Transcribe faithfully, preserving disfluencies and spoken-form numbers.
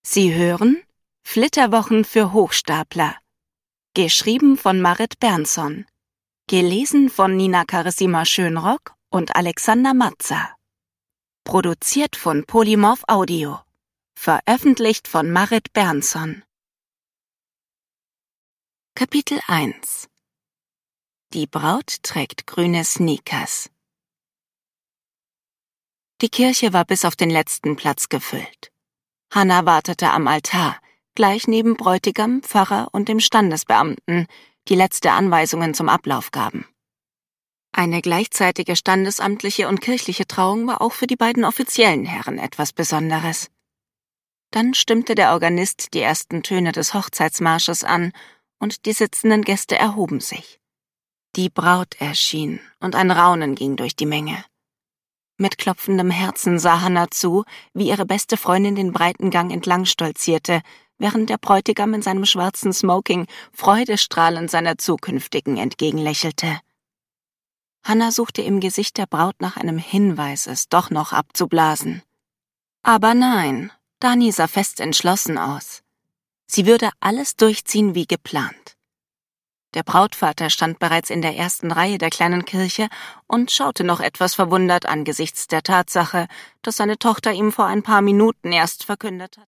Sie hören Flitterwochen für Hochstapler. Geschrieben von Marit Bernson. Gelesen von Nina Carissima Schönrock und Alexander Matzer. Produziert von Polymorph Audio. Veröffentlicht von Marit Bernson. Kapitel eins. Die Braut trägt grüne Sneakers. Die Kirche war bis auf den letzten Platz gefüllt. Hannah wartete am Altar, gleich neben Bräutigam, Pfarrer und dem Standesbeamten, die letzte Anweisungen zum Ablauf gaben. Eine gleichzeitige standesamtliche und kirchliche Trauung war auch für die beiden offiziellen Herren etwas Besonderes. Dann stimmte der Organist die ersten Töne des Hochzeitsmarsches an, und die sitzenden Gäste erhoben sich. Die Braut erschien, und ein Raunen ging durch die Menge. Mit klopfendem Herzen sah Hannah zu, wie ihre beste Freundin den breiten Gang entlang stolzierte, während der Bräutigam in seinem schwarzen Smoking freudestrahlend seiner zukünftigen entgegenlächelte. Hannah suchte im Gesicht der Braut nach einem Hinweis, es doch noch abzublasen. Aber nein, Dani sah fest entschlossen aus. Sie würde alles durchziehen wie geplant. Der Brautvater stand bereits in der ersten Reihe der kleinen Kirche und schaute noch etwas verwundert angesichts der Tatsache, dass seine Tochter ihm vor ein paar Minuten erst verkündet hat.